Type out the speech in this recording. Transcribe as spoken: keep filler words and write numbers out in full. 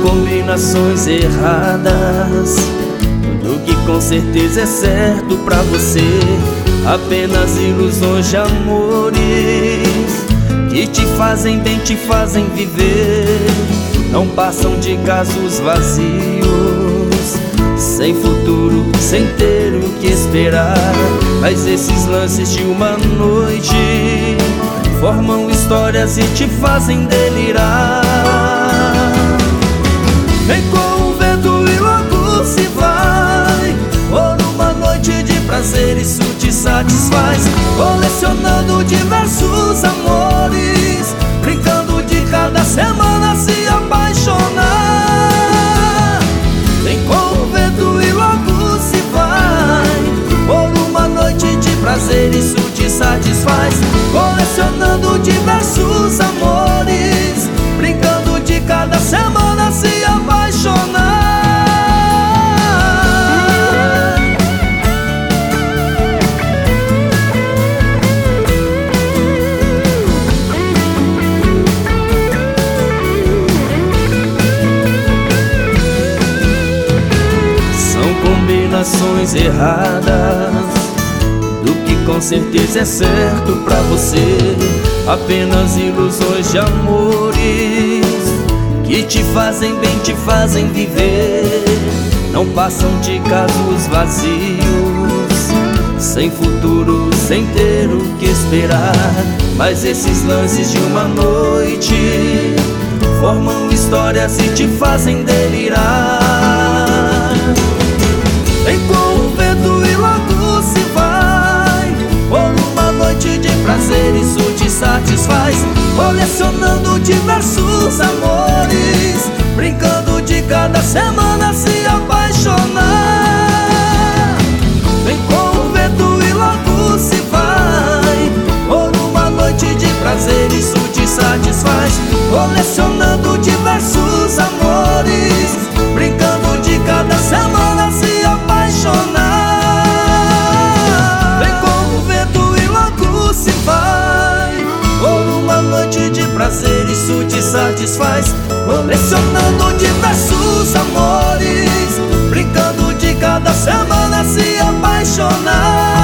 combinações erradas. Tudo que com certeza é certo pra você, apenas ilusões de amores que te fazem bem, te fazem viver. Não passam de casos vazios, sem futuro, sem ter o que esperar. Mas esses lances de uma noite formam histórias e te fazem delirar. Vem com o vento e logo se vai, por uma noite de prazer isso te satisfaz. Colecionando diversos amores, brincando de cada semana se apaixonar. Vem com o vento e logo se vai, por uma noite de prazer isso te satisfaz. Colecionando diversos amores, brincando de cada semana se apaixonar. São combinações erradas do que com certeza é certo pra você, apenas ilusões de amores que te fazem bem, te fazem viver. Não passam de casos vazios, sem futuro, sem ter o que esperar. Mas esses lances de uma noite formam histórias e te fazem delirar. Vem com o vento e logo se vai, por uma noite de prazer isso te satisfaz. Colecionando diversos amores, brincando de cada semana se apaixonar. Vem com o vento e logo se vai, por uma noite de prazer isso te satisfaz. Colecionando diversos amores, brincando de cada semana se apaixonar. Vem com o vento e logo se vai, por uma noite de prazer isso te satisfaz. Colecionando diversos amores, brincando de cada semana se apaixonar.